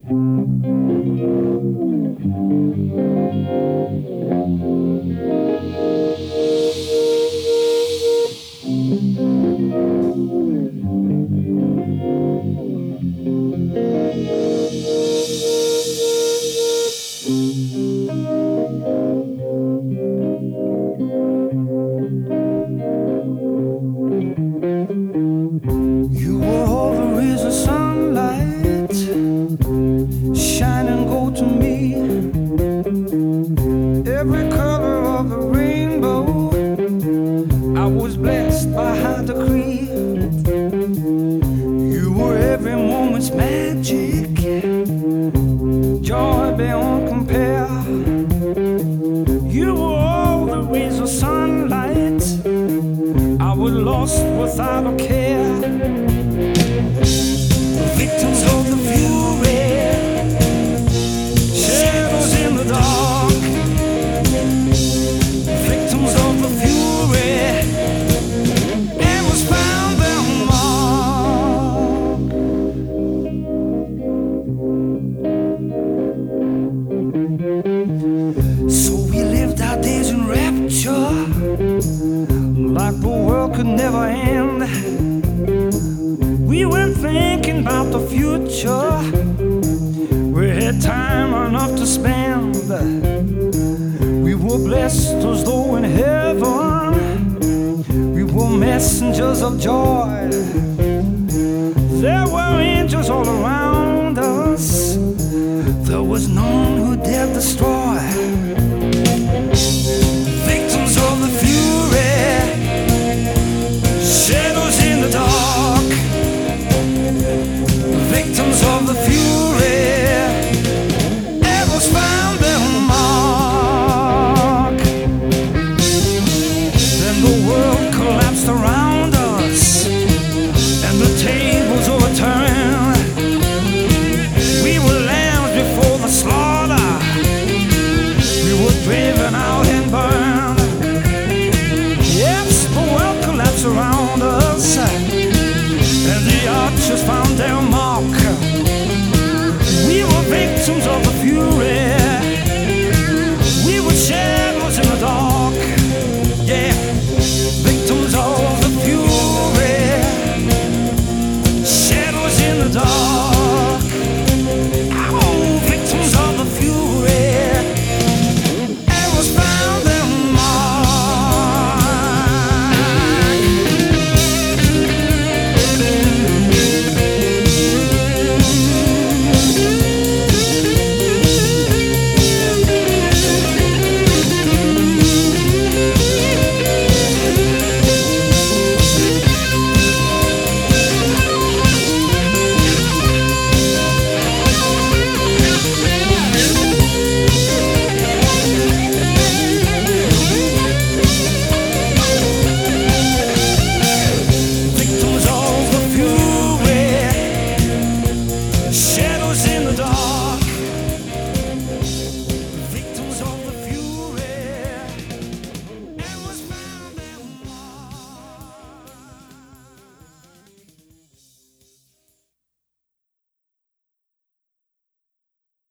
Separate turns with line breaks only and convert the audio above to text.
You were all the rays of sunlight, shining gold to me. Every color of the rainbow, I was blessed by high decree. You were every moment's magic, joy beyond compare. You were all the rays of sunlight, I was lost without a care. Victims of the fury, shadows in the dark. Victims of the fury, arrows found their mark. So we lived our days in rapture, like the world could never end. We weren't thinking about the future, we had time enough to spend. We were blessed as though in heaven, we were messengers of joy. There were angels all around us, there was none who dared destroy. Victims of the fury, shadows in the dark. Victims of the fury, arrows found their mark. Then the world collapsed around us, and the tables overturned. We were lambs before the slaughter, we were driven out and burned. Yes, the world collapsed around us, and the archers found their mark. We were victims of